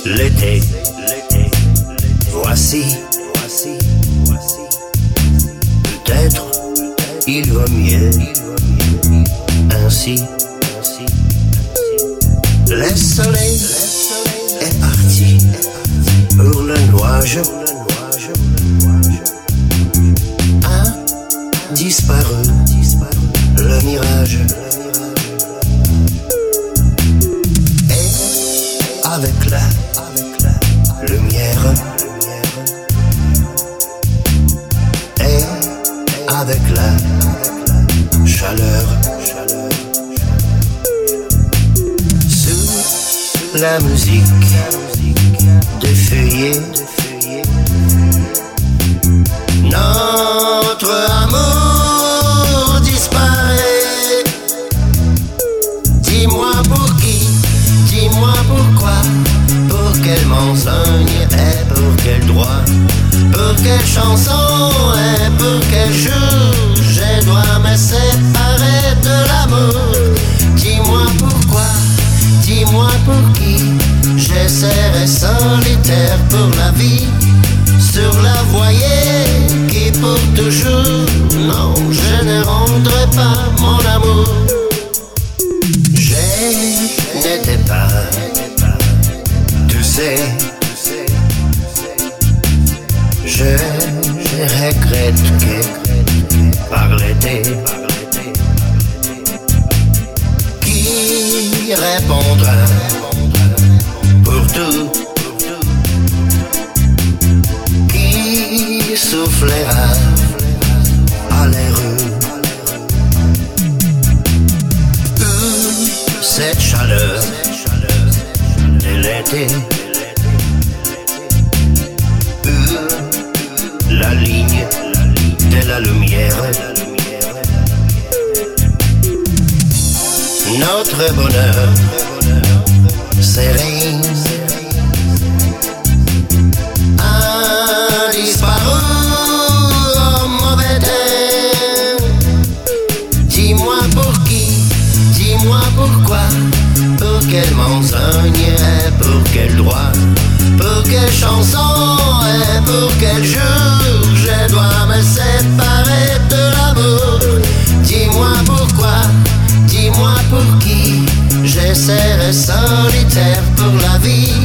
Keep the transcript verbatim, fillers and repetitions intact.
L'été, voici, peut-être il va mieux ainsi. Le soleil est parti pour le nuage, a disparu le mirage. Et avec la lumière, et avec la chaleur, sous la musique des feuillets, notre amour disparaît. Dis-moi pour qui, dis-moi pourquoi, pour quel mensonge et pour quel droit, pour quelle chanson et pour quel jour je dois me séparer de l'amour. Dis-moi pourquoi, dis-moi pour qui, je serai solitaire pour la vie, sur la voilier qui pour toujours, non, je ne rendrai pas mon amour. Je n'étais pas, tu sais, je regrette que par l'été, qui répondra pour tout, qui soufflera à les rues, où cette chaleur de l'été, où la ligne de la lumière, notre bonheur serein a disparu au mauvais temps. Dis-moi pour qui, dis-moi pourquoi, pour quel mensonge et pour quel droit, pour quelle chanson et pour quel jour je dois me séparer de l'amour. Dis-moi pourquoi, dis-moi pour qui, je serai solitaire pour la vie,